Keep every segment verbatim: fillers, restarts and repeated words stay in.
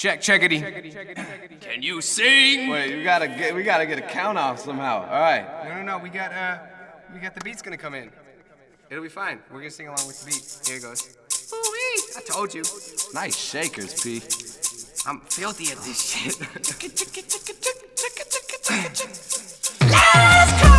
Check, checkity. Can you sing? Wait, we gotta get we gotta get a count off somehow. All right. No, no, no. We got uh, we got the beats gonna come in. It'll be fine. We're gonna sing along with the beat. Here it goes. Ooh-wee! I told you. Nice shakers, P. I'm filthy at this shit. Let's go!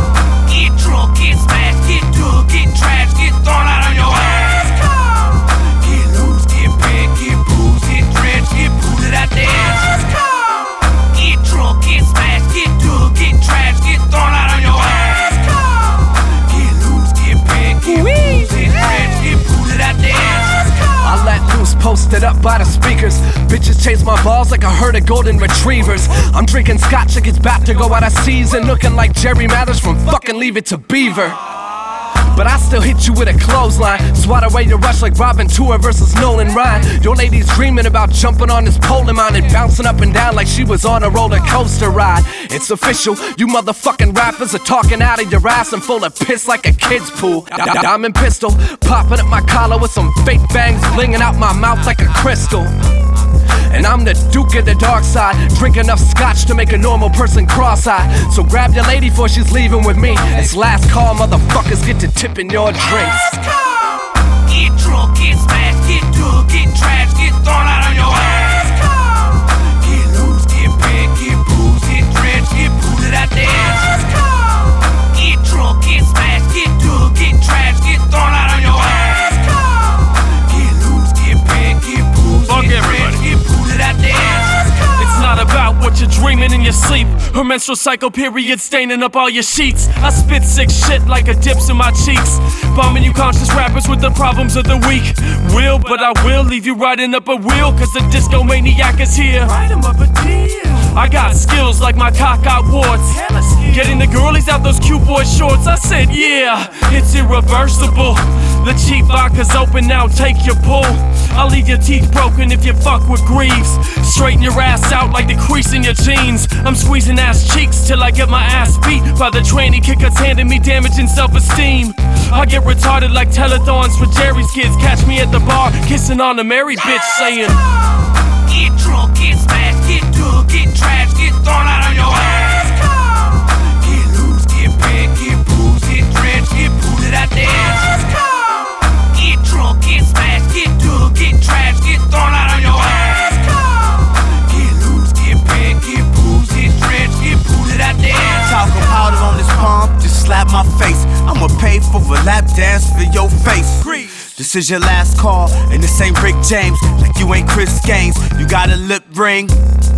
Get drunk, get smashed, get drunk, get trashed, get thrown out on your ass. Let's go! Get loose, get big, get bruised, get drenched, get booted out there. Let's go! Get drunk, get smashed, get drunk, get trashed, get thrown out on your ass. Let's go! Get loose, get big, get bruised, get drenched, get booted out there. Let's go! I let loose, posted up by the speakers. Bitches chase my balls like a herd of golden retrievers. I'm drinking scotch like it's about to go out of season, looking like Jerry Mathers from fucking Leave It to Beaver. But I still hit you with a clothesline, swat away your rush like Robin Tour versus Nolan Ryan. Your lady's dreaming about jumping on this pole of mine and bouncing up and down like she was on a roller coaster ride. It's official, you motherfucking rappers are talking out of your ass and full of piss like a kid's pool. Diamond pistol, popping up my collar with some fake bangs, blinging out my mouth like a crystal. And I'm the Duke of the dark side, drink enough scotch to make a normal person cross-eyed. So grab your lady before she's leaving with me. It's last call, motherfuckers get to tipping your drinks. Let's go! Get drunk, get smashed, get drunk, get trashed, get thrown out on your ass. Let's go! Get loose, get big, get bruised, get drenched, get booted out there. Let's go! Get drunk, get smashed, get drunk, get trashed, get thrown out on your ass. Let's go! Get loose, get big, get bruised, Fuck get everybody. drenched, get booted out there. Let's go! It's not about what you're dreaming in your sleep. Her menstrual cycle period staining up all your sheets. I spit sick shit like a dips in my cheeks. Bombing you conscious rappers with the problems of the week. Will, but I will leave you riding up a wheel, cause the disco maniac is here. Write him up a deal. I got skills like my cock out warts. Getting the girlies out those cute boy shorts. I said yeah, it's irreversible. The cheap vodka's open now, take your pull. I'll leave your teeth broken if you fuck with Greaves. Straighten your ass out like the crease in your jeans. I'm squeezing ass cheeks till I get my ass beat by the tranny kickers handing me damaging self-esteem. I get retarded like telethons for Jerry's kids. Catch me at the bar kissing on a married bitch saying, get drunk, get smashed, get drunk, get trashed, get thrown out on your ass. Let's go! Get loose, get big, get bruised, get drenched, get booted out there. Let's go! Get drunk, get smashed, get drunk, get trashed, get thrown out on your ass. Let's go! Get loose, get big, get bruised, get drenched, get booted out there. Talking powder on this pump, just slap my face. I'ma pay for a lap dance for your face. This is your last call, and this ain't Rick James. Like you ain't Chris Gaines, you got a lip ring.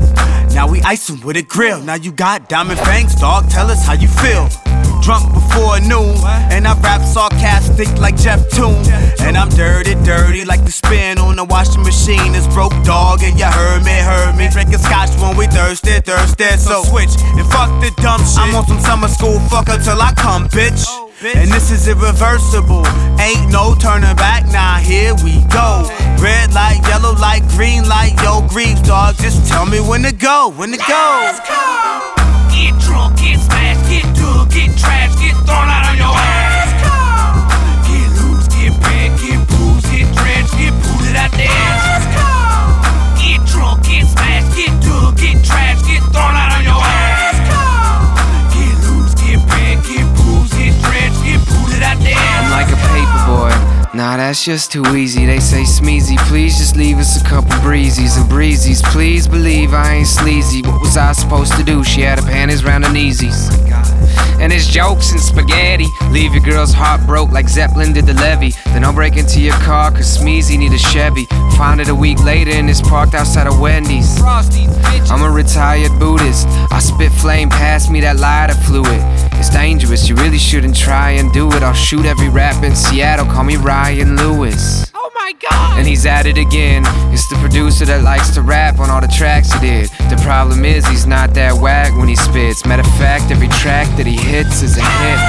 Now we icing with a grill. Now you got diamond fangs, dog. Tell us how you feel. Drunk before noon, and I rap sarcastic like Jeff Toon. And I'm dirty, dirty like the spin on the washing machine is broke, dog. And you heard me, heard me. Drinking scotch when we thirsty, thirsty. So switch and fuck the dumb shit. I'm on some summer school fucker till I come, bitch. And this is irreversible, ain't no turning back, now here we go. Red light, yellow light, green light, yo, Greaves, dog, just tell me when to go, when to go. Let's go! Get drunk, get smashed, get drunk, get trashed, get thrown out on your ass. Let's go! Get loose, get big, get bruised, get drenched, get booted out there. Let's go! Get drunk, get smashed, get drunk, get trashed, get thrown out on your ass. Let's go! Get loose, get big, get bruised, get drenched, get booted out there. I'm like a paper boy. Nah, that's just too easy. They say Smeezy, please just leave us a couple breezies and breezies. Please believe I ain't sleazy. What was I supposed to do? She had her panties round her kneesies. And it's jokes and spaghetti. Leave your girl's heart broke like Zeppelin did the levee. Then I'll break into your car cause Smeezy need a Chevy. Found it a week later and it's parked outside of Wendy's. I'm a retired Buddhist. I spit flame, pass me that lighter fluid. It's dangerous, you really shouldn't try and do it. I'll shoot every rap in Seattle, call me Ryan Lewis. Oh my god! And he's at it again. It's the producer that likes to rap on all the tracks he did. The problem is he's not that whack when he spits. Matter of fact, every track that he hits is a hit.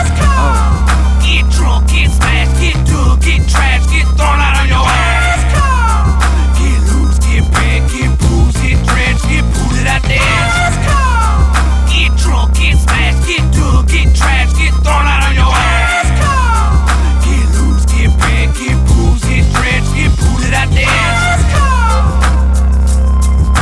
Oh. Get drunk, get smashed, get drunk, get trashed, get thrown out on your ass. Let's go! Get loose, get big, get bruised, get drenched, get booted out there. Let's go! Get drunk, get smashed, get drunk, get trashed, get thrown out on your ass. Let's go! Get loose, get big, get bruised, get drenched, get booted out there. Let's go!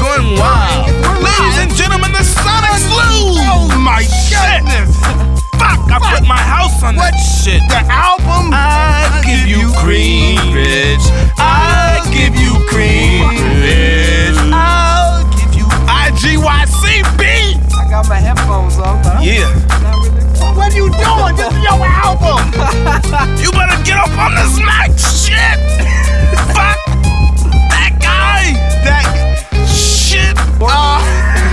going wild. Ladies and gentlemen, the Sonic Slew. Oh my goodness! Fuck, I put my house on What? that shit. The album? I give you cream, bitch. I give you cream, bitch. I'll give you I G Y C B. I got my headphones on, but I'm Yeah. not really. What are you doing? This is your album. You better get up on this mic, shit. Fuck that guy. That Shit. uh,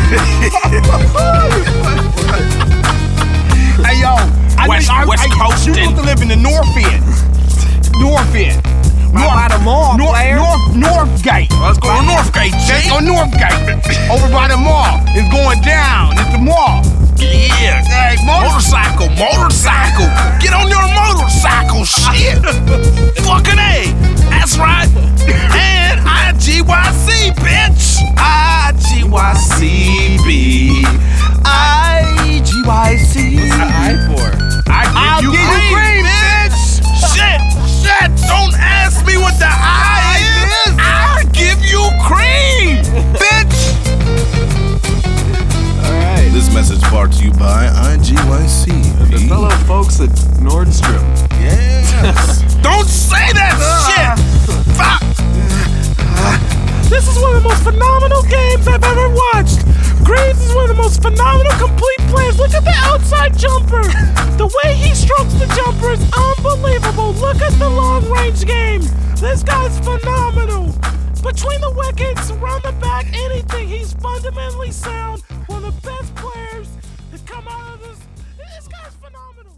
Hey yo, I West- I, West I, Coastin'. You used to live in the North End. North End. North, by the mall, North, player. North, Northgate. Let's go to Northgate, Let's G. go Northgate. Over by the mall. It's going down. It's the mall. Yeah. Hey, Motorcycle, motorcycle. Get on your motorcycle, shit. Fucking A. That's right. And I G Y C, bitch. I G Y C B. I G Y C. What's the I for? I give I'll you give you cream, cream, bitch. Shit, shit. Don't ask me what the I is. I give you cream, bitch. Alright. This message brought to you by I G Y C. The fellow folks at Nordstrom. Yes. Don't say that shit. Fuck. This is one of the most phenomenal games I've ever watched. Graves is one of the most phenomenal complete players. Look at the outside jumper. The way he strokes the jumper is unbelievable. Look at the long range game. This guy's phenomenal. Between the wickets, around the back, anything, he's fundamentally sound. One of the best players to come out of this. This guy's phenomenal.